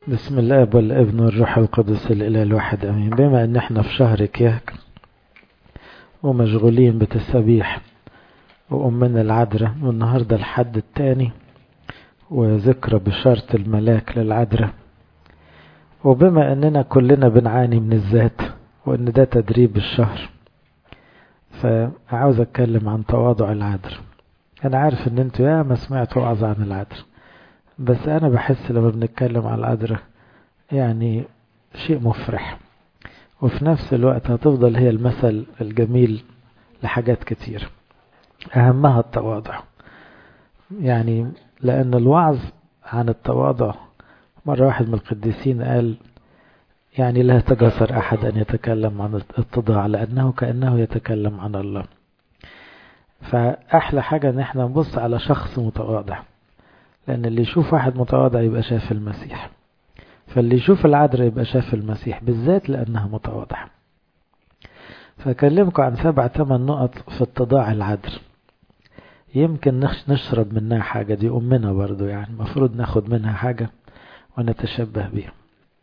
بسم الله والابن والروح القدس الإله الواحد أمين. بما أن احنا في شهر كياك ومشغولين بتسابيح وأمنا العذراء، والنهاردة الحد الثاني وذكرى بشارة الملاك للعذراء، وبما أننا كلنا بنعاني من الذات وأن ده تدريب الشهر، فعاوز أتكلم عن تواضع العذراء. أنا عارف أن أنتوا يا ما سمعتوا وعظ عن العذراء، بس أنا بحس لما بنتكلم عن العذراء يعني شيء مفرح، وفي نفس الوقت هتفضل هي المثل الجميل لحاجات كتير، أهمها التواضع. يعني لأن الوعظ عن التواضع، مرة واحد من القديسين قال يعني لا يتجاسر أحد أن يتكلم عن الاتضاع لأنه كأنه يتكلم عن الله. فأحلى حاجة أن احنا نبص على شخص متواضع، لأن اللي يشوف واحد متواضع يبقى شاف المسيح، فاللي يشوف العذراء يبقى شاف المسيح، بالذات لأنها متواضعة. فأكلمكم عن 7-8 نقط في اتضاع العذراء، يمكن نشرب منها حاجة، دي أمنا برضو، يعني المفروض ناخد منها حاجة ونتشبه بيها.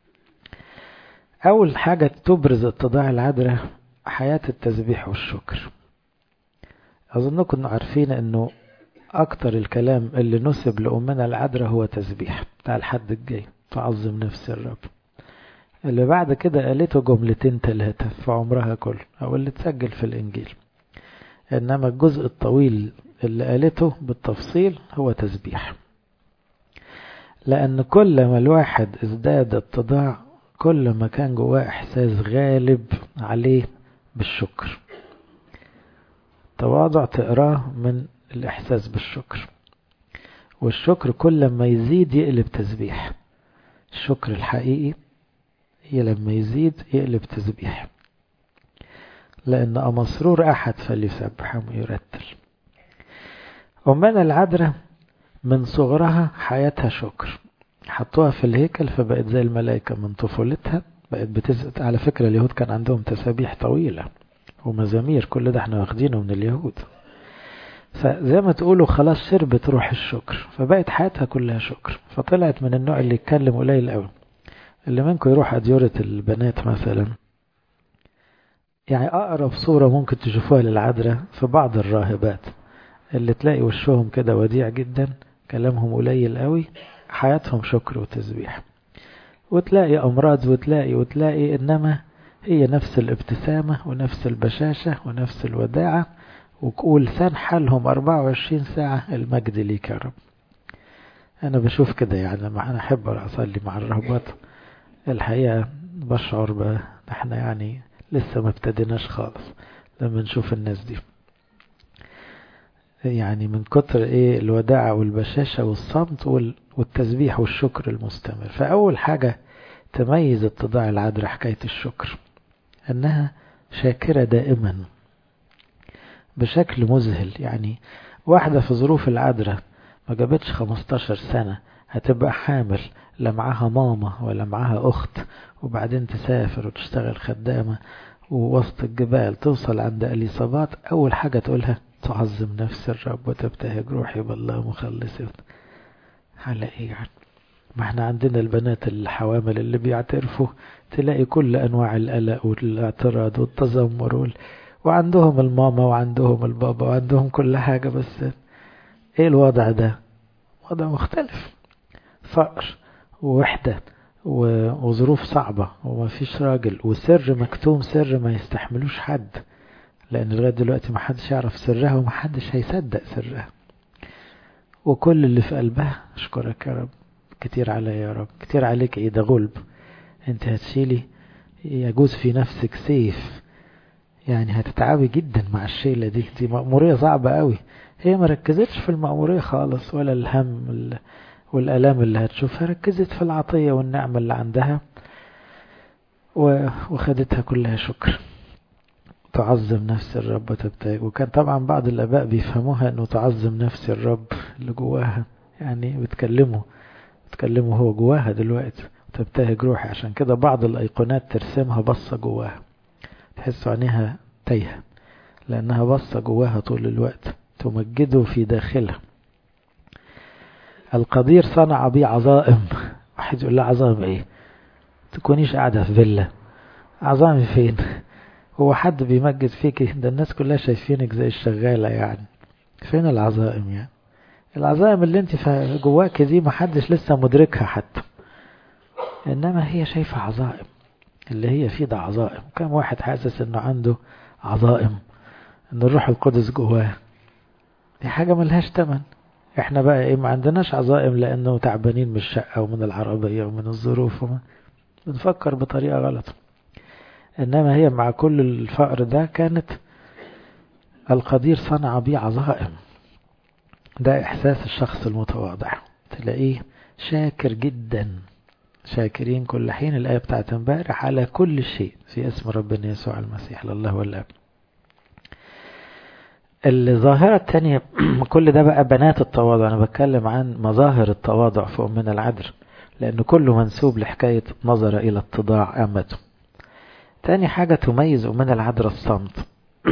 أول حاجة تبرز اتضاع العذراء حياة التسبيح والشكر. أظنكم عارفين أنه أكتر الكلام اللي نسب لأمنا العذراء هو تسبيح بتاع الحد الجاي، تعظم نفس الرب. اللي بعد كده قالته 2-3 في عمرها كله، أو اللي تسجل في الإنجيل، إنما الجزء الطويل اللي قالته بالتفصيل هو تسبيح. لأن كل ما الواحد ازداد اتضاع كل ما كان جواه إحساس غالب عليه بالشكر. تواضع تقراه من الإحساس بالشكر، والشكر كل ما يزيد يقلب تسبيح. الشكر الحقيقي هي لما يزيد يقلب تسبيح، لأن مسرور أحد فليسبح ويرتل. أمنا العذراء من صغرها حياتها شكر، حطوها في الهيكل فبقت زي الملائكة من طفولتها، بقت بتزقت. على فكرة اليهود كان عندهم تسابيح طويلة ومزامير، كل ده احنا واخدينه من اليهود، فزي ما تقولوا خلاص شربت روح الشكر، فبقت حياتها كلها شكر. فطلعت من النوع اللي يتكلم قليل قوي. اللي منكم يروح أديرة البنات مثلا، يعني أقرب صورة ممكن تشوفوها للعذراء في بعض الراهبات اللي تلاقي وشهم كده وديع جدا، كلامهم قليل قوي، حياتهم شكر وتسبيح. وتلاقي أمراض وتلاقي إنما هي نفس الابتسامة ونفس البشاشة ونفس الوداعة، وقول لسان حالهم 24 ساعة المجد ليك يا رب. أنا بشوف كده، يعني لما أنا أحب أصلي مع الرهبات الحقيقة بشعر بقى احنا يعني لسه ما ابتديناش خالص لما نشوف الناس دي، يعني من كتر الوداعة والبشاشة والصمت والتسبيح والشكر المستمر. فأول حاجة تميز اتضاع العذراء حكاية الشكر، أنها شاكرة دائما بشكل مذهل. يعني واحدة في ظروف العذراء ما جابتش 15 سنة هتبقى حامل، لا معاها ماما ولا معاها أخت، وبعدين تسافر وتشتغل خدامة ووسط الجبال، توصل عند أليصابات أول حاجة تقولها تعظم نفس الرب وتبتهج روحي بالله مخلصي. على إيه يعني؟ ما احنا عندنا البنات الحوامل اللي بيعترفوا تلاقي كل أنواع القلق والاعتراض والتذمر وعندهم الماما وعندهم البابا وعندهم كل حاجة، بس ايه الوضع ده؟ وضع مختلف، فقر ووحدة وظروف صعبة وما فيش راجل، وسر مكتوم، سر ما يستحملوش حد، لأن لغاية دلوقتي ما حدش يعرف سرها وما حدش هيصدق سرها، وكل اللي في قلبها أشكرك يا رب، كتير علي يا رب، كتير عليك. ايه ده غلب، انت هتشيلي، يجوز في نفسك سيف، يعني هتتعبي جدا مع الشيلة دي مأمورية صعبة قوي. هي ما ركزتش في المأمورية خالص ولا الهم والألام اللي هتشوفها، ركزت في العطية والنعمة اللي عندها وخدتها كلها شكر. تعظم نفس الرب وتبتهج. وكان طبعا بعض الآباء بيفهموها أنه تعظم نفس الرب اللي جواها، يعني بتكلمه هو جواها دلوقتي، تبتهج روحي. عشان كده بعض الأيقونات ترسمها بصة جواها، تحسوا عينيها تايهة لأنها بصة جواها طول الوقت، تمجده في داخلها. القدير صنع بي عظائم واحد يقول له عظام ايه؟ تكونيش قاعدة في فيلا، عظامي فين؟ هو حد بيمجد فيك؟ ده الناس كلها شايفينك زي الشغالة يعني. فين العظائم يعني؟ العظائم اللي انت جواك دي محدش لسه مدركها حتى، انما هي شايفة عظائم، اللي هي فيه ده عظائم. كم واحد حاسس انه عنده عظائم، ان الروح القدس جواه؟ دي حاجة ملهاش تمن. احنا بقى ايه؟ ما عندناش عظائم لانه تعبانين من الشقة ومن العربية ومن الظروف بنفكر بطريقة غلط. انما هي مع كل الفقر ده كانت القدير صنع بيه عظائم. ده احساس الشخص المتواضع، تلاقيه شاكر جدا. شاكرين كل حين، الآية بتاعت امبارح، على كل شيء في اسم ربنا يسوع المسيح لله والآب. الظاهرة التانية كل ده بقى بنات التواضع، أنا بتكلم عن مظاهر التواضع في أمنا العذراء، لأن كله منسوب لحكاية نظر إلى اتضاع أمته. تاني حاجة تميز أمنا العذراء الصمت.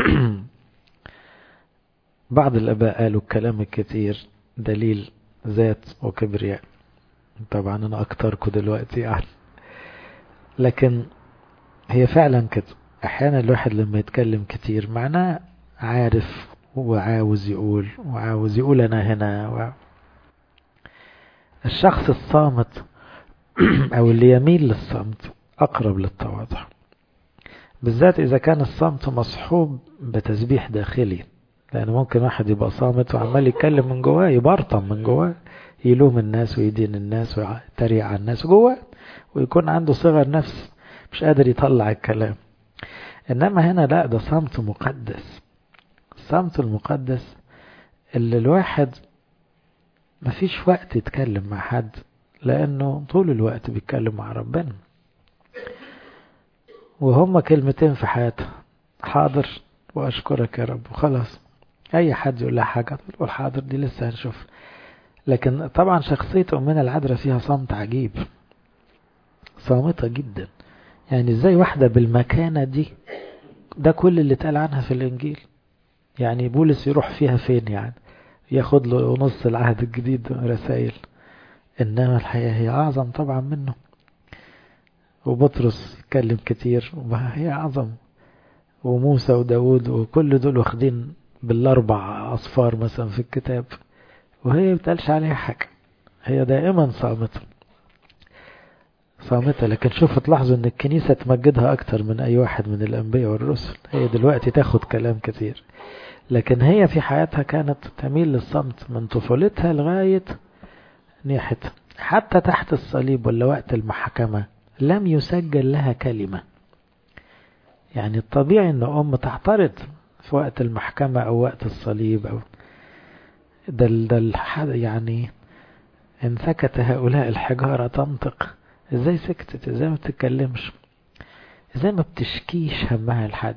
بعض الآباء قالوا الكلام الكتير دليل ذات وكبرياء. طبعا أنا أكتركم دلوقتي يعني، لكن هي فعلا كده. أحيانا الواحد لما يتكلم كتير معناه عارف وعاوز يقول أنا هنا. الشخص الصامت أو اللي يميل للصمت أقرب للتواضع، بالذات إذا كان الصمت مصحوب بتسبيح داخلي. لأن ممكن واحد يبقى صامت وعمال يتكلم من جواه، يبرطم من جواه، يلوم الناس ويدين الناس ويتريق على الناس جواه، ويكون عنده صغر نفس مش قادر يطلع الكلام. إنما هنا لا، ده صمت مقدس. الصمت المقدس اللي الواحد مفيش وقت يتكلم مع حد، لأنه طول الوقت بيتكلم مع ربنا، وهم كلمتين في حياته: حاضر وأشكرك يا رب، وخلاص. أي حد يقول لها حاجة تقول حاضر، دي لسه هنشوف. لكن طبعا شخصية أمنا العذراء فيها صمت عجيب، صامتة جدا. يعني ازاي واحدة بالمكانة دي، ده كل اللي اتقال عنها في الإنجيل؟ يعني بولس يروح فيها فين يعني؟ ياخد له نص العهد الجديد رسائل. إنما الحقيقة هي أعظم طبعا منه. وبطرس يتكلم كتير وهي أعظم، وموسى وداود وكل دول واخدين بالأربع أصفار مثلا في الكتاب، وهي بتقالش عليها حاجة. هي دائما صامتة. لكن شوفوا تلاحظوا ان الكنيسة تمجدها اكتر من اي واحد من الانبياء والرسل. هي دلوقتي تاخد كلام كتير، لكن هي في حياتها كانت تميل للصمت من طفولتها لغاية نيحتها. حتى تحت الصليب ولا وقت المحكمة لم يسجل لها كلمة. يعني الطبيعي ان ام تعترض في وقت المحكمة او وقت الصليب او يعني ان سكت هؤلاء الحجارة تنطق. ازاي سكتت؟ ازاي ما بتتكلمش؟ ازاي ما بتشكيش همها لحد؟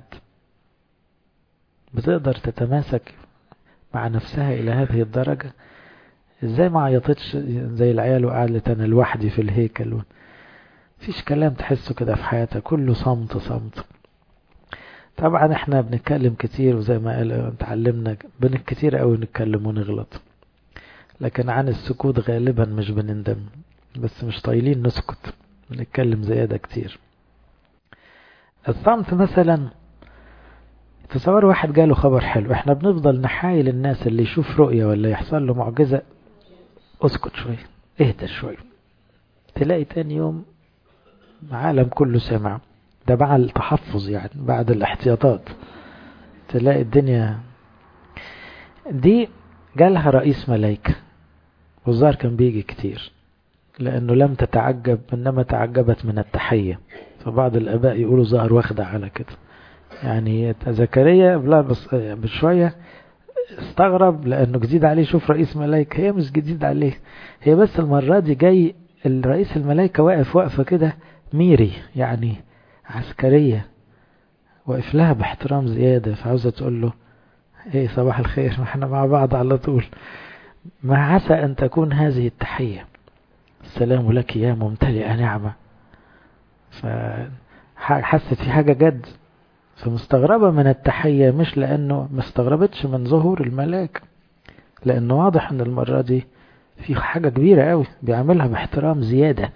بتقدر تتماسك مع نفسها الى هذه الدرجة؟ ازاي ما عيطتش زي العيال وقعدت انا لوحدي في الهيكل؟ فيش كلام تحسه كده في حياتها، كله صمت. طبعا احنا بنتكلم كتير، وزي ما قال اتعلمنا كتير قوي نتكلم ونغلط، لكن عن السكوت غالبا مش بنندم، بس مش طايلين نسكت، بنتكلم زيادة كتير. الصمت مثلا، تصور واحد جاله خبر حلو، احنا بنفضل نحايل الناس اللي يشوف رؤية ولا يحصل له معجزة: اسكت شوية، اهدى شوية. تلاقي تاني يوم العالم كله سمع. ده بعد التحفظ يعني، بعد الاحتياطات، تلاقي الدنيا دي. جالها رئيس ملايكة، والظاهر كان بيجي كتير، لأنه لم تتعجب إنما تعجبت من التحية. فبعض الآباء يقولوا ظهر واخدة على كده. يعني زكريا بس بشوية استغرب لأنه جديد عليه شوف رئيس ملايكة. هي مش جديد عليه، هي بس المرة دي جاي الرئيس الملايكة واقف وقفة كده ميري، يعني عسكرية، واقف لها باحترام زيادة. فعاوزة تقول له: ايه صباح الخير، ما احنا مع بعض على طول. ما عسى أن تكون هذه التحية: السلام لك يا ممتلئة نعمة. فحست في حاجة جد، فمستغربة من التحية، مش لأنه مستغربتش من ظهور الملاك، لأنه واضح أن المرة دي في حاجة كبيرة قوي بيعملها باحترام زيادة.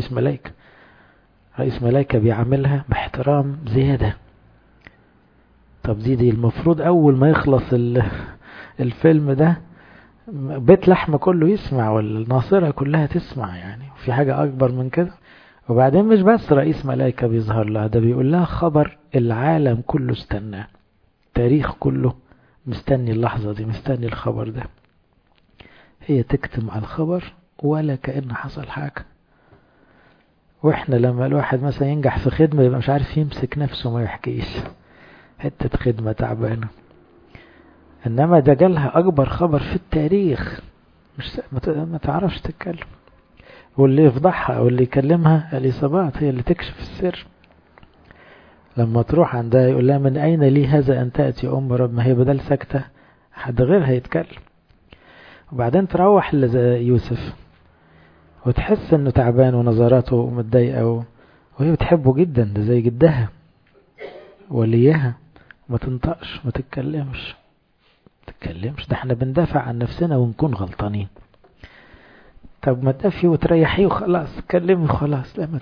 رئيس ملايكة بيعملها باحترام زيادة. طب دي المفروض أول ما يخلص الفيلم ده بيت لحم كله يسمع والناصرة كلها تسمع، يعني في حاجة أكبر من كده. وبعدين مش بس رئيس ملايكة بيظهر لها، ده بيقول لها خبر العالم كله استناه، التاريخ كله مستني اللحظة دي، مستني الخبر ده. هي تكتم على الخبر ولا كأن حصل حاجة. واحنا لما الواحد مثلا ينجح في خدمة يبقى مش عارف يمسك نفسه ما يحكيش، حتة خدمة تعبانة. انما ده جالها اكبر خبر في التاريخ، مش ما تعرفش تتكلم. واللي يفضحها او اللي يكلمها اليصابات، هي اللي تكشف السر. لما تروح عندها يقول لها من اين لي هذا ان تأتي ام رب، ما هي بدل سكتة حد غيرها يتكلم. وبعدين تروح ليوسف وتحس انه تعبان ونظراته متضايقة وهي بتحبه جدا، ده زي جدها وليها، ما تنطقش ما تتكلمش. ده احنا بندافع عن نفسنا ونكون غلطانين. طب ما تقفي وتريحيه وخلاص، تكلمي وخلاص. لا ما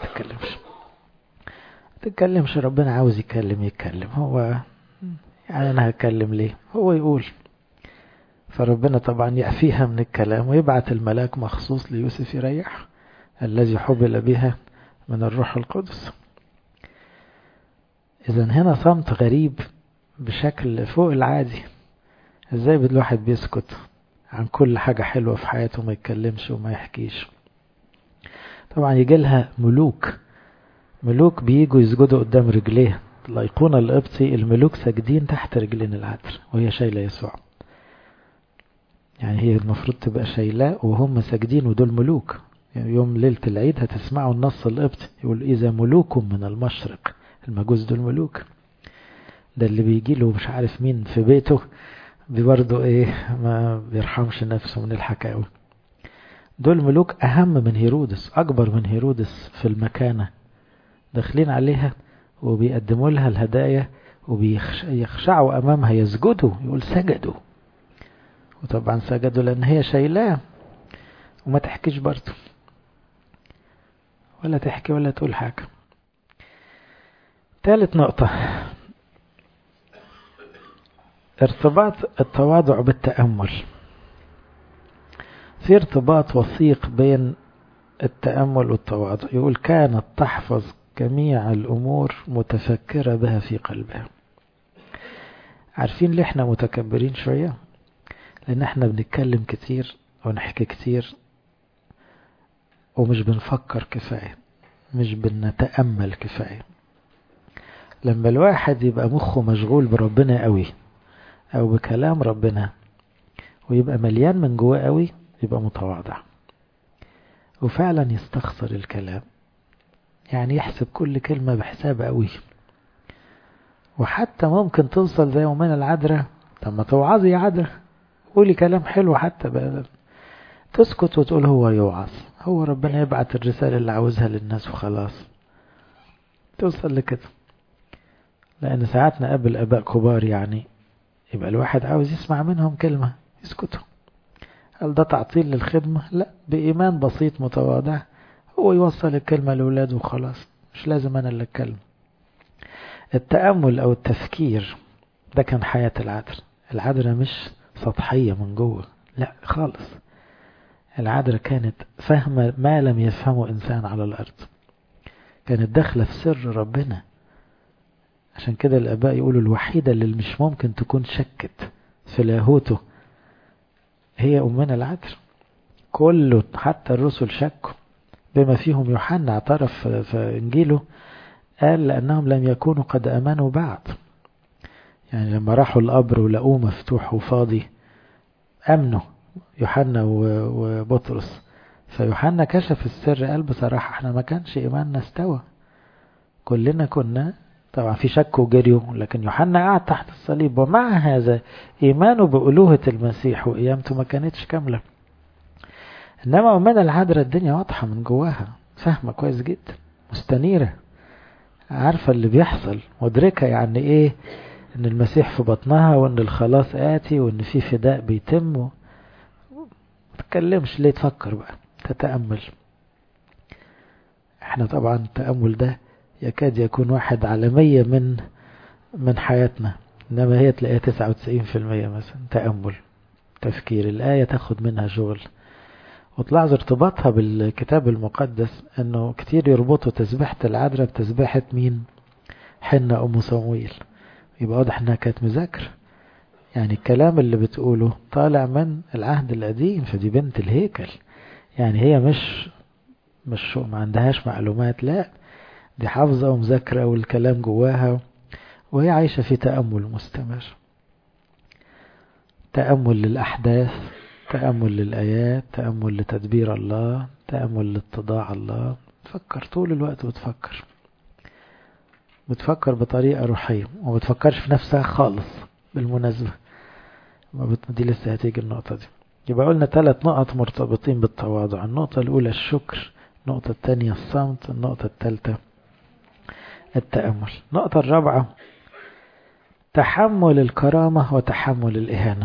تتكلمش، ربنا عاوز يتكلم هو، يعني انا هتكلم ليه؟ هو يقول. فربنا طبعا يعفيها من الكلام ويبعت الملاك مخصوص ليوسف يريح، الذي حبل بها من الروح القدس. اذا هنا صمت غريب بشكل فوق العادي. ازاي الواحد بيسكت عن كل حاجة حلوة في حياته، ما يتكلمش وما يحكيش؟ طبعا يجي لها ملوك بييجوا يسجدوا قدام رجليه، الأيقونة القبطي الملوك ساجدين تحت رجلين العذراء وهي شايلة يسوع. يعني هي المفروض تبقى شايلاه وهم ساجدين، ودول ملوك. يعني يوم ليلة العيد هتسمعوا النص القبطي يقول إذا ملوك من المشرق. المجوس دول ملوك. ده اللي بيجي له مش عارف مين في بيته برضه ايه، ما بيرحمش نفسه من الحكاوي. دول ملوك أهم من هيرودس، أكبر من هيرودس في المكانة. داخلين عليها وبيقدموا لها الهدايا وبيخشعوا أمامها، يسجدوا. يقول سجدوا، وطبعا سجدوا لأن هي شايلاه. وما تحكيش برضه، ولا تحكي ولا تقول حاجة. ثالث نقطة، ارتباط التواضع بالتأمل. في ارتباط وثيق بين التأمل والتواضع. يقول كانت تحفظ جميع الأمور متفكرة بها في قلبها. عارفين ليه احنا متكبرين شوية؟ لأن احنا بنتكلم كتير ونحكي كتير ومش بنفكر كفاية، مش بنتأمل كفاية. لما الواحد يبقى مخه مشغول بربنا قوي أو بكلام ربنا ويبقى مليان من جواه قوي، يبقى متواضع وفعلا يستخسر الكلام، يعني يحسب كل كلمة بحساب قوي. وحتى ممكن توصل زي يومنا العذراء، طب ما توعظي يا عذراء، قولي كلام حلو حتى بقى. تسكت وتقول هو يوعظ، هو ربنا يبعت الرسالة اللي عاوزها للناس وخلاص. توصل لكده. لأن ساعات نقابل آباء كبار يعني يبقى الواحد عاوز يسمع منهم كلمة، يسكتوا. هل ده تعطيل للخدمة؟ لا، بإيمان بسيط متواضع هو يوصل الكلمة لأولاده وخلاص، مش لازم أنا اللي أتكلم. التأمل أو التفكير ده كان حياة العذراء مش سطحية من جوه، لا خالص. العذراء كانت فاهمة ما لم يفهمه إنسان على الأرض، كانت داخلة في سر ربنا. عشان كده الآباء يقولوا الوحيدة اللي مش ممكن تكون شكت في لاهوته هي أمنا العذراء. كله حتى الرسل شكوا، بما فيهم يوحنا اعترف في إنجيله، قال لأنهم لم يكونوا قد أمنوا بعد. يعني لما راحوا القبر ولقوه مفتوح وفاضي أمنوا يوحنا وبطرس. فيوحنا كشف السر، قال بصراحة احنا ما كانش إيماننا استوى، كلنا كنا طبعا في شك وجريوا، لكن يوحنا قعد تحت الصليب ومع هذا إيمانه بألوهة المسيح وقيامته ما كانتش كاملة. إنما أمنا العذراء الدنيا واضحة من جواها، فاهمة كويس جدا، مستنيرة، عارفة اللي بيحصل، مدركة يعني إيه إن المسيح في بطنها، وإن الخلاص آتي، وإن في فداء بيتم. تتكلمش ليه، تفكر بقى، تتأمل. احنا طبعا التأمل ده يكاد يكون 1/100 من حياتنا، انما هي تلاقيها 99% مثلا تأمل، تفكير. الآية تاخد منها شغل. وتلاحظ ارتباطها بالكتاب المقدس، انه كتير يربطوا تسبيحة العذراء بتسبيحة مين؟ حنة ام صمويل. يبقى واضح انها كانت مذاكرة، يعني الكلام اللي بتقوله طالع من العهد القديم، فدي بنت الهيكل. يعني هي مش ما عندهاش معلومات، لا دي حافظة ومذاكرة والكلام جواها، وهي عايشة في تأمل مستمر، تأمل للأحداث، تأمل للآيات، تأمل لتدبير الله، تأمل لاتضاع الله. تفكر طول الوقت، بتفكر بطريقة روحية، وما بتفكرش في نفسها خالص بالمناسبة. دي لسه هتيجي النقطة دي. يبقى قلنا 3 نقط مرتبطين بالتواضع. النقطة الأولى الشكر، النقطة الثانية الصمت، النقطة الثالثة التأمل. النقطة الرابعة تحمل الكرامة وتحمل الإهانة.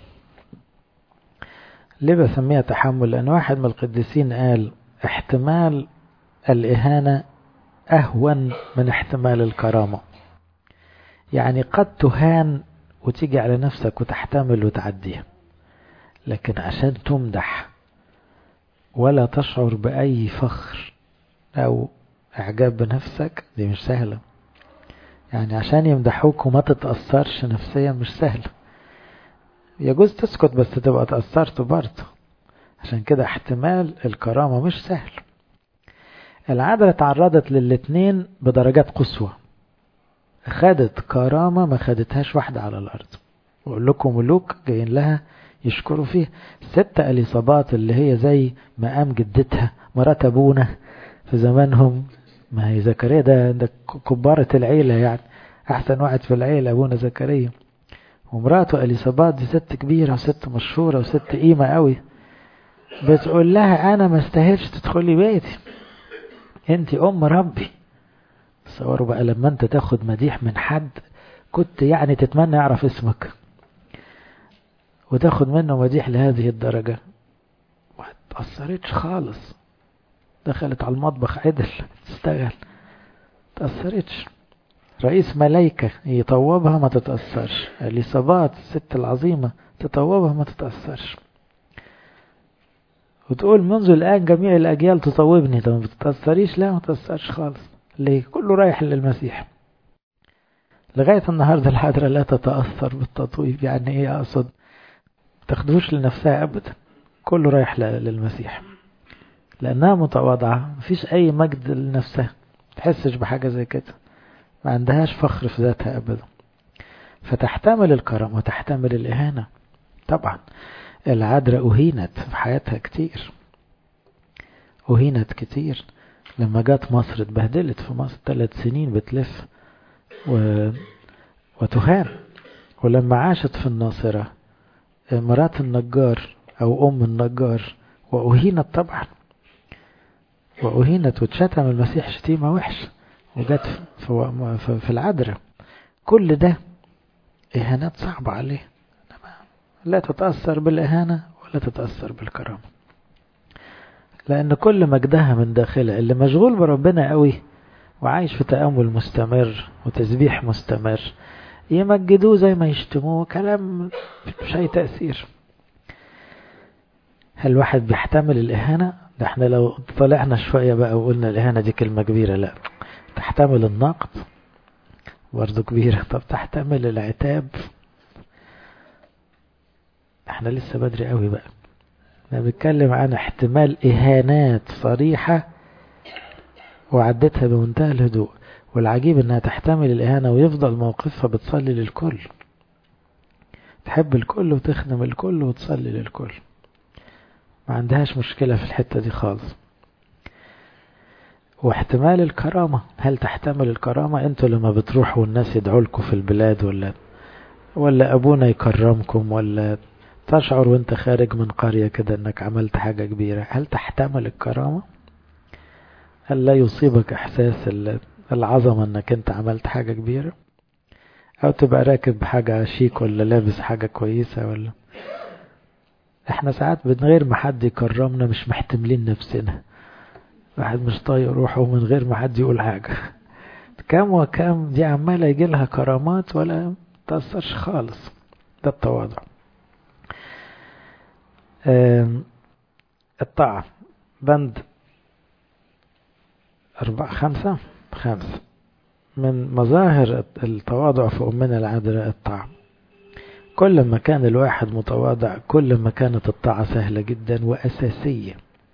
ليه بسميها تحمل؟ لأن واحد من القديسين قال احتمال الإهانة أهون من احتمال الكرامة. يعني قد تهان وتيجي على نفسك وتحتمل وتعديها، لكن عشان تمدح ولا تشعر بأي فخر أو إعجاب بنفسك، دي مش سهلة. يعني عشان يمدحوك وما تتأثرش نفسيا مش سهل. يجوز تسكت بس تبقى تأثرت برضه. عشان كده احتمال الكرامة مش سهل. العذراء تعرضت للاتنين بدرجات قصوى، خدت كرامة ما خدتهاش واحدة على الأرض. وقول لكم ملوك جايين لها يشكروا فيه. 6 إليصابات اللي هي زي مقام جدتها مرات أبونا في زمانهم. ما هي زكريا ده كبارة العيلة، يعني أحسن واحد في العيلة أبونا زكريا. ومراته إليصابات دي ست كبيرة وست مشهورة وست قيمة قوي. بتقول لها أنا ما استاهلش تدخلي بيتي، انت أم ربي. تصوروا بقى لما انت تاخد مديح من حد كنت يعني تتمنى يعرف اسمك، وتاخد منه مديح لهذه الدرجة. ما تأثرتش خالص، دخلت على المطبخ عدل تشتغل، تأثرتش. رئيس ملايكة يطوبها ما تتأثرش. اليصابات الست العظيمة تطوبها ما تتأثرش. وتقول منذ الآن جميع الأجيال تطوبني، طب ما بتتأثريش؟ لا ما تتأثرش خالص. ليه؟ كله رايح للمسيح. لغاية النهاردة الحضرة لا تتأثر بالتطويب. يعني ايه أقصد؟ تاخدوش لنفسها أبدا، كله رايح للمسيح، لأنها متواضعة. مفيش أي مجد لنفسها، تحسش بحاجة زي كده، ما عندهاش فخر في ذاتها أبدا. فتحتمل الكرم وتحتمل الإهانة. طبعا العذراء أهينت في حياتها كتير، أهينت كتير. لما جات مصر اتبهدلت في مصر 3 سنين بتلف وتهان. ولما عاشت في الناصرة مرات النجار أو أم النجار وأهينت طبعا، وأهينت وتشتم المسيح شتيمة وحش، وجت في العذراء. كل ده إهانات صعبة عليه. لا تتأثر بالإهانة ولا تتأثر بالكرامة، لأن كل مجدها من داخلها. اللي مشغول بربنا قوي وعايش في تأمل مستمر وتسبيح مستمر يمجدوه زي ما يشتموه، كلام مش أي تأثير. هل واحد بيحتمل الإهانة؟ ده احنا لو طلعنا شوية بقى وقلنا الإهانة دي كلمة كبيرة، لا. تحتمل النقد برضو كبيرة. طب تحتمل العتاب؟ احنا لسه بدري قوي بقى. انا بتكلم عن احتمال إهانات صريحة وعدتها بمنتهى الهدوء. والعجيب انها تحتمل الإهانة ويفضل موقفها بتصلي للكل، تحب الكل وتخدم الكل وتصلي للكل، ما عندهاش مشكلة في الحتة دي خالص. واحتمال الكرامة، هل تحتمل الكرامة؟ انتوا لما بتروحوا والناس يدعوا لكم في البلاد ولا ابونا يكرمكم، ولا تشعر وانت خارج من قرية كده انك عملت حاجة كبيرة، هل تحتمل الكرامة؟ هل لا يصيبك احساس العظمة انك انت عملت حاجة كبيرة؟ او تبقى راكب حاجة شيك ولا لابس حاجة كويسة، ولا احنا ساعات من غير ما حد يكرمنا مش محتملين نفسنا، واحد مش طايق روحه من غير ما حد يقول حاجة. كم وكم دي عمالة يجي لها كرامات ولا تأثرش خالص. ده التواضع. الطاعة بند 5 من مظاهر التواضع في أمنا العذراء الطاعة. كل ما كان الواحد متواضع كل ما كانت الطاعة سهلة جدا وأساسية.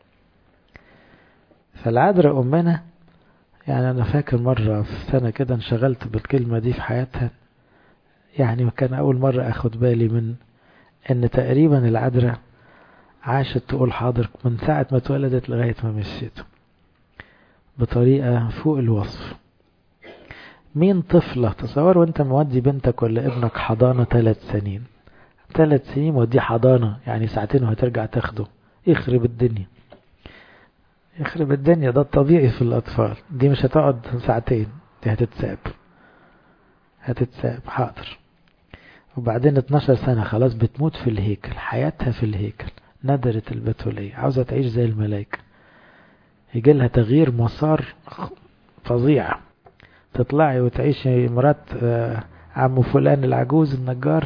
فالعذراء أمنا، يعني أنا فاكر مرة في سنة كده انشغلت بالكلمة دي في حياتها، يعني كان أول مرة أخد بالي من أن تقريبا العذراء عاشت تقول حاضر من ساعة ما اتولدت لغاية ما مشيت بطريقة فوق الوصف. مين طفلة تصور وانت مودي بنتك ولا ابنك حضانة 3 سنين، 3 سنين ودي حضانة، يعني ساعتين وهترجع تاخده، يخرب الدنيا يخرب الدنيا. ده الطبيعي في الأطفال، دي مش هتقعد ساعتين، دي هتتساب حاضر. وبعدين 12 سنة خلاص بتموت في الهيكل، حياتها في الهيكل، ندرت البتولية، عاوزة تعيش زي الملائكة، يجي لها تغيير مسار فظيع، تطلعي وتعيشي مرات عم فلان العجوز النجار.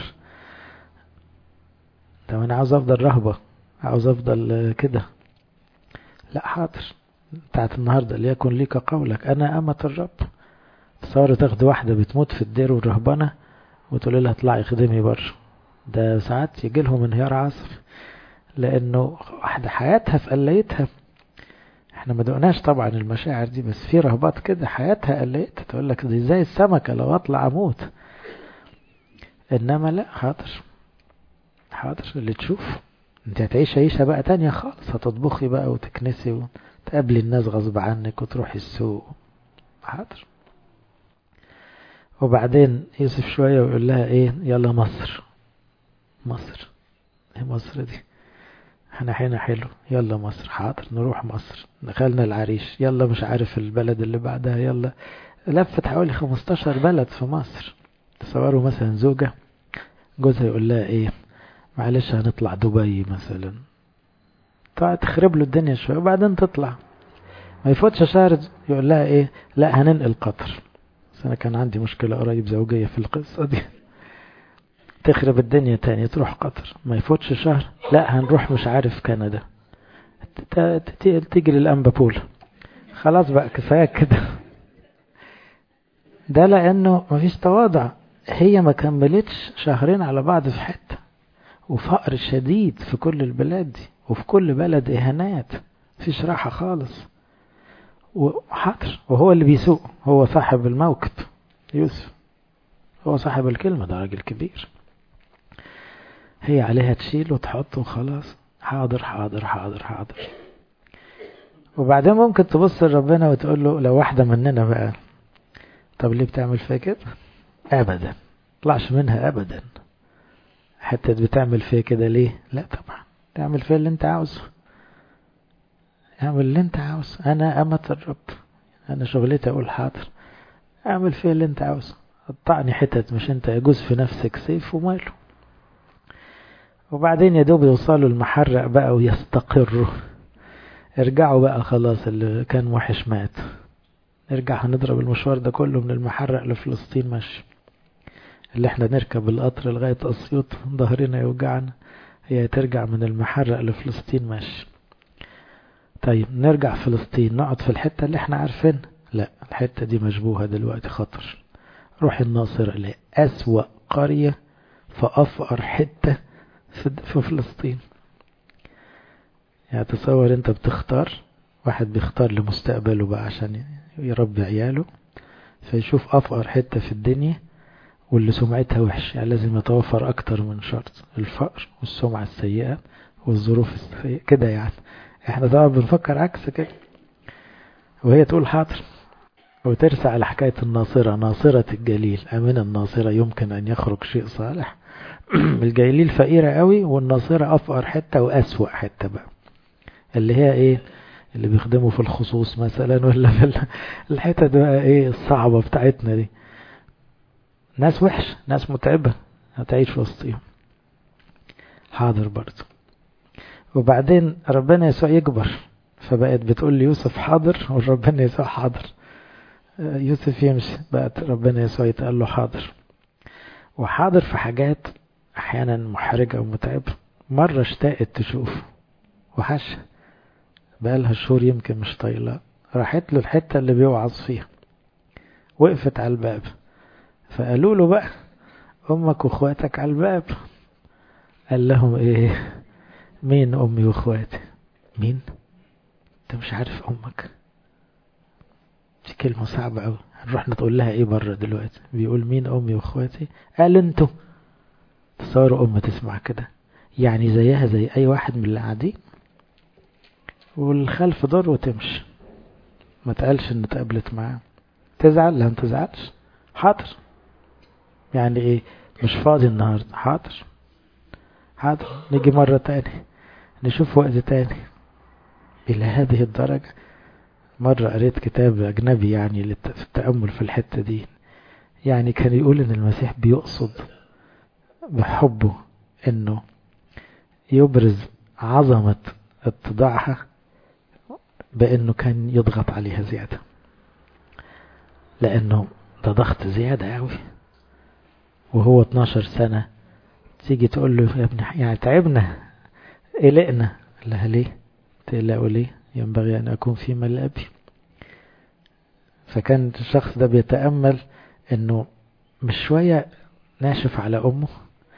طب انا عاوز افضل رهبة، عاوز افضل كده، لا حاضر بتاعت النهاردة ليكن ليك قولك انا امة الرب. تصور تاخد واحدة بتموت في الدير والرهبنة وتقول لها اطلعي خدمي بره، ده ساعات يجي لهم انهيار عصبي، لانه واحدة حياتها في قليتها. احنا ما دقناش طبعا المشاعر دي، بس في رهبات كده حياتها قليتها، تقول لك دي زي السمكة لو اطلع اموت. انما لا، حاضر اللي تشوف، انت هتعيش عيشة بقى تانية خالص، هتطبخي بقى وتكنسي وتقابلي الناس غصب عنك وتروحي السوق، حاضر. وبعدين يوسف شوية ويقول لها ايه، يلا مصر ايه مصر دي، احنا حين حلو، يلا مصر حاضر نروح مصر. دخلنا العريش، يلا مش عارف البلد اللي بعدها، يلا لفت حوالي 15 بلد في مصر. تصوروا مثلا زوجة جوزها يقول لها ايه، معلش هنطلع دبي مثلا، تخرب له الدنيا شوية وبعدين تطلع. ما يفوتش شهر يقول لها ايه، لا هننقل قطر. بس انا كان عندي مشكلة قريب زوجية في القصة دي، تخرب الدنيا تاني تروح قطر. ما يفوتش شهر، لا هنروح مش عارف كندا، تيجي للأنبابول، خلاص بقى كفاية كده. ده لأنه مفيش تواضع، هي ما كملتش شهرين على بعض في حتة، وفقر شديد في كل البلاد دي، وفي كل بلد إهانات، مفيش راحة خالص. وحاضر، وهو اللي بيسوق، هو صاحب الموكب، يوسف هو صاحب الكلمة، ده راجل كبير، هي عليها تشيل وتحط وخلاص، حاضر حاضر حاضر حاضر. وبعدين ممكن تبص لربنا وتقول له لو واحدة مننا بقى، طب ليه بتعمل فيها كده؟ ابدا، طلعش منها ابدا. حتى بتعمل فيها كده ليه؟ لا طبعا، تعمل فيها اللي انت عاوزه، اعمل اللي انت عاوزه، انا امة الرب، انا شغلتي اقول حاضر، اعمل فيها اللي انت عاوزه، قطعني حتت، مش انت يجوز في نفسك سيف وماله. وبعدين يا دوب يوصلوا المحرق بقى ويستقروا، ارجعوا بقى خلاص، اللي كان وحش مات، نرجع هنضرب المشوار ده كله من المحرق لفلسطين ماشي، اللي احنا نركب القطر لغاية أسيوط ظهرنا يوجعنا، هي ترجع من المحرق لفلسطين ماشي. طيب نرجع فلسطين نقعد في الحتة اللي احنا عارفين، لا الحتة دي مشبوهة دلوقتي خطر، روح الناصرة اللي أسوأ قرية في أفقر حتة في فلسطين. يعني تصور انت بتختار، واحد بيختار لمستقبله بقى عشان يربي عياله، فيشوف أفقر حتة في الدنيا واللي سمعتها وحش، يعني لازم يتوفر أكتر من شرط، الفقر والسمعة السيئة والظروف السيئة كده. يعني احنا طبعا بنفكر عكس كده، وهي تقول حاضر، وترسى على حكاية الناصرة، ناصرة الجليل، أمين الناصرة يمكن أن يخرج شيء صالح. الجليل فقيرة قوي، والناصرة أفقر حتة وأسوأ حتة بقى، اللي هي ايه، اللي بيخدموا في الخصوص مثلا، ولا في الحتة بقى ايه الصعبة بتاعتنا دي، ناس وحش، ناس متعبة، هتعيش في وسطهم. حاضر برضه، وبعدين ربنا يسوع يكبر، فبقت بتقول لي يوسف حاضر وربنا يسوع حاضر. يوسف يمشي بقت ربنا يسوع يتقال له حاضر. وحاضر في حاجات احيانا محرجة ومتعبة. مرة اشتاقت تشوف وحش، بقالها شهور يمكن مش طايلة، راحت له الحتة اللي بيوعظ فيها، وقفت على الباب، فقالوا له بقى امك واخواتك على الباب. قال لهم ايه؟ مين امي واخواتي؟ مين؟ انت مش عارف امك؟ دي كلمة صعبة قوي، هنروح نقول لها ايه بره دلوقتي؟ بيقول مين امي واخواتي؟ قال انتوا. تصوروا ام تسمع كده؟ يعني زيها زي اي واحد من اللي قاعدين، والخلف دور وتمشي. ما تقالش ان اتقابلت معاه. تزعل؟ لا ما تزعلش، حاضر. يعني ايه؟ مش فاضي النهاردة، حاضر حاضر، نيجي مرة تاني، نشوف وقت تاني. الى هذه الدرجة. مرة قريت كتاب اجنبي يعني في التأمل في الحتة دي، يعني كان يقول ان المسيح بيقصد بحبه انه يبرز عظمة اتضاعها بانه كان يضغط عليها زيادة، لانه ده ضغط زيادة قوي وهو 12 سنة. تيجي تقول له يا ابني يعني تعبنا، قلقنا. لها ليه تقلقوا ليه؟ ينبغي ان اكون في مال ابي. فكان الشخص ده بيتأمل انه مش شوية ناشف على امه،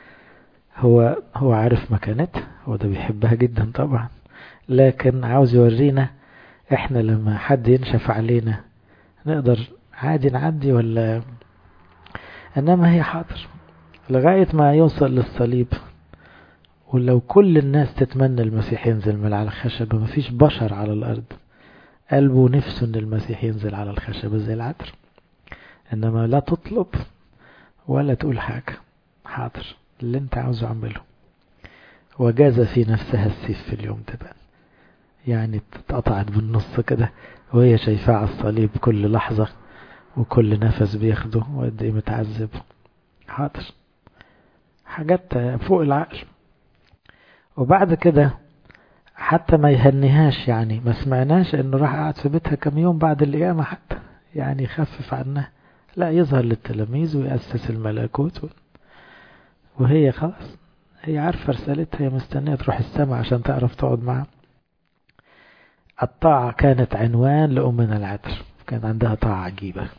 هو عارف مكانتها، هو ده بيحبها جدا طبعا، لكن عاوز يورينا احنا لما حد ينشف علينا نقدر عادي نعدي ولا. انما هي حاضر لغاية ما يوصل للصليب. ولو كل الناس تتمنى المسيح ينزل من على الخشبة، مفيش بشر على الارض قلبه نفسه ان المسيح ينزل على الخشبة زي العطر. انما لا تطلب ولا تقول حاجة، حاضر اللي انت عاوزه اعمله. وجاز في نفسها السيف في اليوم ده بقى، يعني اتقطعت بالنص كده وهي شايفاه على الصليب كل لحظة وكل نفس بياخده وقد ايه متعذب. حاضر، حاجات فوق العقل. وبعد كده حتى ما يهنيهاش، يعني ما سمعناش انه راح قاعد في بيتها كم يوم بعد القيامة حتى، يعني يخفف عنها. لا، يظهر للتلاميذ ويأسس الملكوت وهي خلاص هي عارفة رسالتها، هي مستنية تروح السماء عشان تعرف تقعد معاه. الطاعة كانت عنوان لأمنا العذراء، كان عندها طاعة عجيبة.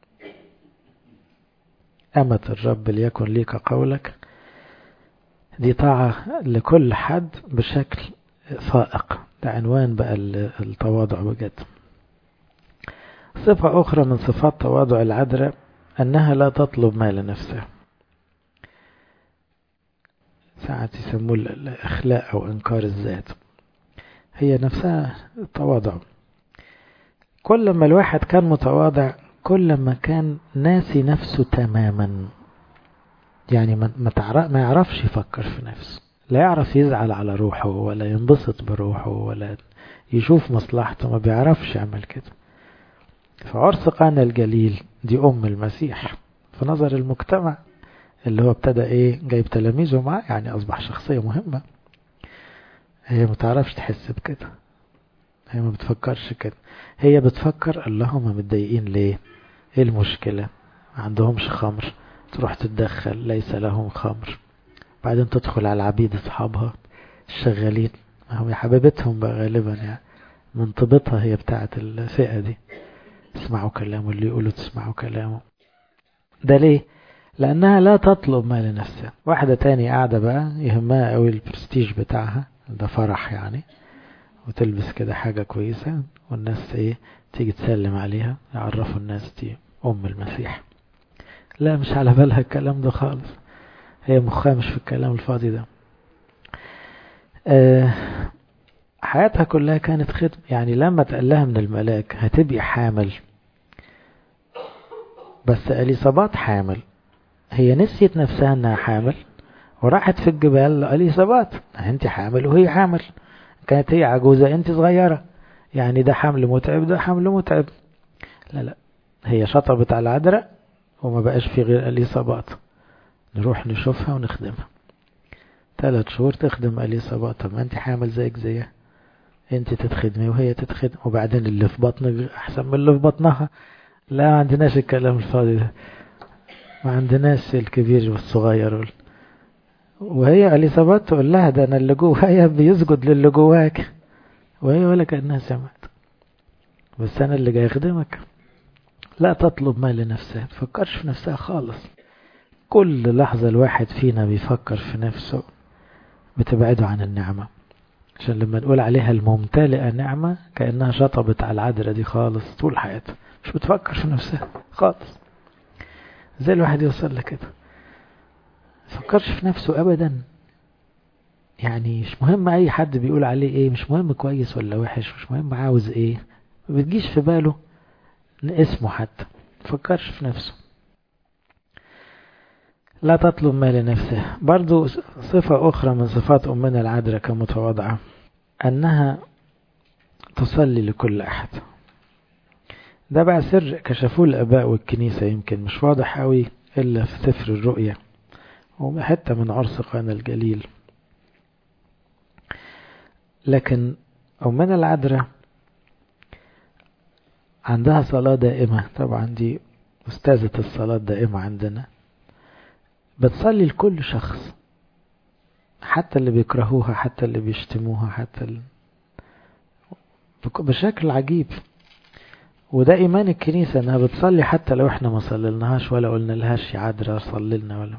أمة الرب ليكن لي كقولك، دي طاعة لكل حد بشكل فائق. ده عنوان بقى التواضع بجد. صفة أخرى من صفات تواضع العذراء أنها لا تطلب ما لنفسها. ساعات يسموه الإخلاء أو إنكار الذات، هي نفسها التواضع. كل ما الواحد كان متواضع كل ما كان ناسي نفسه تماما، يعني ما يعرفش يفكر في نفسه، لا يعرف يزعل على روحه ولا ينبسط بروحه ولا يشوف مصلحته، ما بيعرفش يعمل كده. فعرس قانا الجليل دي أم المسيح في نظر المجتمع اللي هو ابتدى جايب تلاميذه معاه، يعني أصبح شخصية مهمة. هي ما تعرفش تحس بكده، هي ما بتفكرش كده. هي بتفكر اللهم متضايقين ليه، ايه المشكلة؟ ما عندهمش خمر، تروح تتدخل ليس لهم خمر. بعدين تدخل على العبيد اصحابها الشغالين، هم حبيبتهم بقى غالبا، يعني من طيبتها هي بتاعة الفئة دي، اسمعوا كلامه، اللي يقولوا تسمعوا كلامه. ده ليه؟ لأنها لا تطلب ما لنفسها. واحدة تاني قاعدة بقى يهمها قوي البرستيج بتاعها، ده فرح يعني، وتلبس كده حاجة كويسة والناس تيجي تسلم عليها، يعرفوا الناس دي أم المسيح. لا، مش على بالها الكلام ده خالص، هي مخها مش في الكلام الفاضي ده. حياتها كلها كانت خدمة. يعني لما تقال لها من الملاك هتبقي حامل، بس إليصابات حامل، هي نسيت نفسها انها حامل وراحت في الجبال لإليصابات انت حامل وهي حامل. كانت هي عجوزة انت صغيرة، يعني ده حمل متعب ده حمل متعب. لا، هي شطبت على العذراء وما بقاش في غير إليصابات، نروح نشوفها ونخدمها. 3 شهور تخدم اليصابات. طب ما انت حامل زيك زيها، انت تتخدمي وهي تتخدم، وبعدين اللي في بطنك احسن من اللي في بطنها. لا ما عندناش الكلام الفاضي ده، ما عندناش الكبير والصغير. وهي اليصابات تقول لها ده انا اللي جوايا بيسجد للي جواك، وهي ولا كأنها سمعت، بس انا اللي جاي اخدمك. لا تطلب ما لنفسها، تفكرش في نفسها خالص. كل لحظة الواحد فينا بيفكر في نفسه بتبعده عن النعمة. عشان لما نقول عليها الممتلئة نعمة، كأنها شطبت على العذرة دي خالص طول حياتها، مش بتفكر في نفسها خالص. زي الواحد يوصل لكده، فكرش في نفسه أبدا. يعني مش مهم أي حد بيقول عليه إيه، مش مهم كويس ولا وحش، مش مهم عاوز إيه، ما بتجيش في باله اسمه حتى، فكرش في نفسه. لا تطلب ما لنفسه. برضو صفة أخرى من صفات أمنا العذراء كمتواضعة، أنها تصلي لكل أحد. ده بقى سر كشفوه الآباء والكنيسة، يمكن مش واضح قوي إلا في سفر الرؤيا وحتى من عرس قانا الجليل. لكن أمنا العذراء عندها صلاة دائمة، طبعا دي أستاذة الصلاة الدائمة عندنا، بتصلي لكل شخص، حتى اللي بيكرهوها، حتى اللي بيشتموها، حتى بشكل عجيب. وده إيمان الكنيسة، أنها بتصلي حتى لو إحنا ما صللناهاش ولا قلنا لهاش يا عذراء صلي لنا ولا.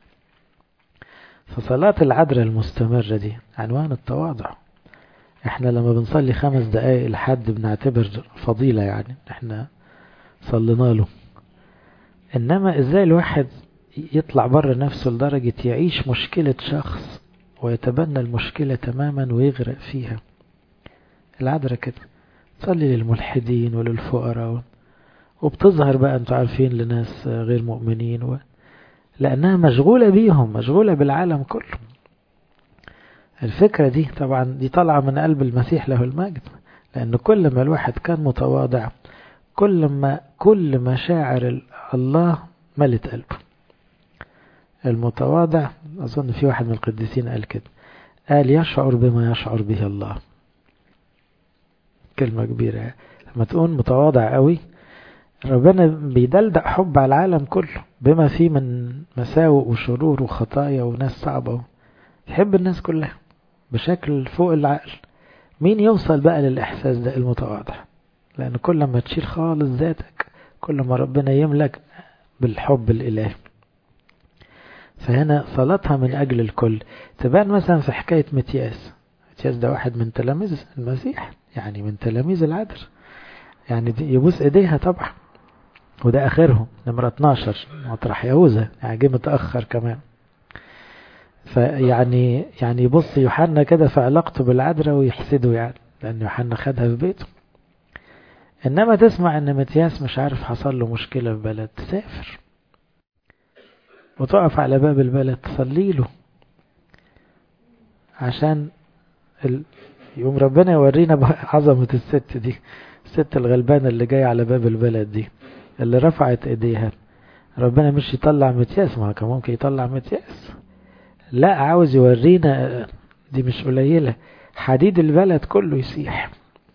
فصلاة العذراء المستمرة دي عنوان التواضع. إحنا لما بنصلي 5 دقايق لحد بنعتبر فضيلة، يعني إحنا صلينا له. إنما إزاي الواحد يطلع بره نفسه لدرجة يعيش مشكلة شخص ويتبنى المشكلة تماما ويغرق فيها. العذراء كده تصلي للملحدين وللفقراء، وبتظهر بقى انتوا عارفين لناس غير مؤمنين لأنها مشغولة بيهم، مشغولة بالعالم كله. الفكرة دي طبعا دي طالعة من قلب المسيح له المجد، لأن كل ما الواحد كان متواضع كل مشاعر الله ملت قلبه. المتواضع، أظن في واحد من القديسين قال كده، قال يشعر بما يشعر به الله. كلمة كبيرة. لما تكون متواضع قوي، ربنا بيدلدق حب على العالم كله بما فيه من مساوئ وشرور وخطايا وناس صعبة، يحب الناس كلها بشكل فوق العقل. مين يوصل بقى للإحساس ده؟ المتواضع. لأن كل ما تشيل خالص ذاتك، كل ما ربنا يملك بالحب الإلهي. فهنا صلاتها من أجل الكل تبان مثلا في حكاية متياس. متياس ده واحد من تلاميذ المسيح، يعني من تلاميذ العذراء، يعني يبوس ايديها طبعا، وده اخرهم نمرة 12 مطرح يهوذا، يعني جه متأخر كمان. فيعني يبص يوحنا كده في علاقته بالعذراء ويحسده، يعني لأن يوحنا خدها في بيته. إنما تسمع إن متياس مش عارف حصل له مشكلة في بلد، تسافر وتقف على باب البلد تصلي له، عشان يوم ربنا يورينا عظمة الست دي، الست الغلبانة اللي جاية على باب البلد دي، اللي رفعت ايديها. ربنا مش يطلع متياس، ما كان ممكن يطلع متياس، لا عاوز يورينا دي مش قليلة، حديد البلد كله يسيح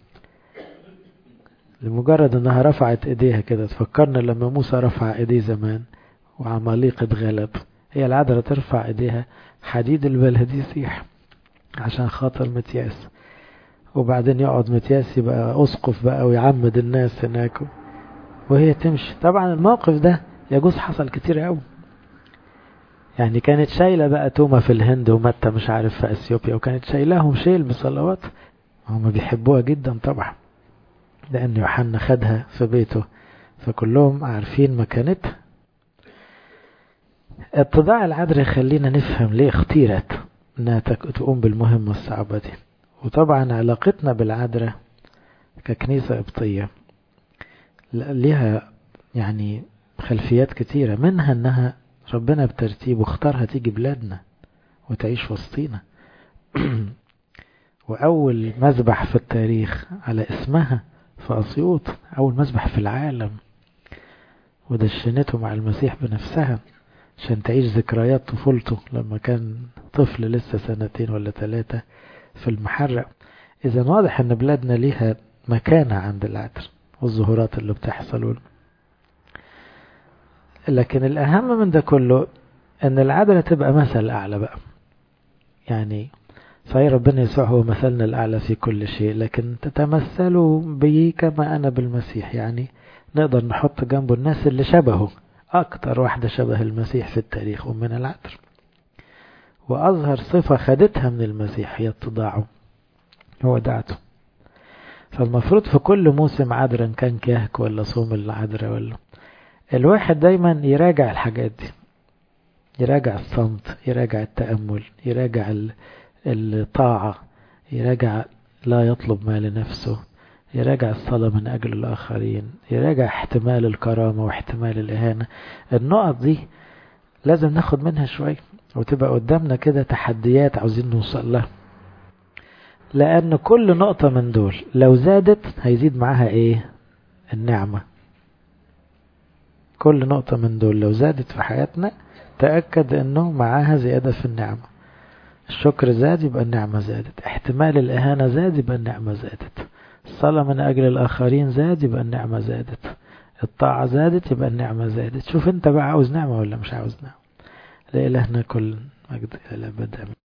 لمجرد انها رفعت ايديها كده. تفكرنا لما موسى رفع ايديه زمان وعماليق اتغلب، هي العذراء ترفع ايديها حديد البلد يسيح عشان خاطر متياس. وبعدين يقعد متياس يبقى أسقف بقى ويعمد الناس هناك وهي تمشي. طبعا الموقف ده يجوز حصل كتير قوي، يعني كانت شايلة بقى تومة في الهند ومتى مش عارف في أثيوبيا، وكانت شايلاهم شيل بصلوات. هم بيحبوها جدا طبعا، لأن يوحنا خدها في بيته، فكلهم عارفين مكانتها. اتضاع العذراء يخلينا نفهم ليه اختيرت انها تقوم بالمهمة الصعبة دي. وطبعا علاقتنا بالعذراء ككنيسة قبطية لها يعني خلفيات كتيرة، منها انها ربنا بترتيبه اختارها تيجي بلادنا وتعيش وسطينا. وأول مذبح في التاريخ على اسمها في أسيوط، أول مذبح في العالم، ودشنته مع المسيح بنفسها. عشان تعيش ذكريات طفولته لما كان طفل لسه 2 ولا 3 في المحرق. إذا واضح أن بلادنا ليها مكانة عند العطر والظهورات اللي بتحصل. لكن الأهم من ده كله أن العدلة تبقى مثل أعلى بقى. يعني صحيح ربنا يسوع هو مثلنا الأعلى في كل شيء، لكن تتمثلوا بي كما أنا بالمسيح. يعني نقدر نحط جنبه الناس اللي شبهه. أكتر واحدة شبه المسيح في التاريخ أمنا العذراء، وأظهر صفة خدتها من المسيح هي اتضاعه، هو دعته. فالمفروض في كل موسم عذراء كان كهك ولا صوم العذراء ولا الواحد دايما يراجع الحاجات دي، يراجع الصمت، يراجع التأمل، يراجع الطاعة، يراجع لا يطلب ما لنفسه، يراجع الصلاة من أجل الآخرين، يراجع احتمال الكرامة واحتمال الإهانة. النقط دي لازم ناخد منها شوية وتبقى قدامنا كده تحديات عاوزين نوصل لها، لأن كل نقطة من دول لو زادت هيزيد معاها إيه؟ النعمة. كل نقطة من دول لو زادت في حياتنا تأكد أنه معاها زيادة في النعمة. الشكر زاد يبقى النعمة زادت، احتمال الإهانة زاد يبقى النعمة زادت، الصلاة من أجل الآخرين زاد يبقى النعمة زادت، الطاعة زادت يبقى النعمة زادت. شوف انت بقى عاوز نعمة ولا مش عاوز نعمة. لإلهنا كل مجد إلى الأبد.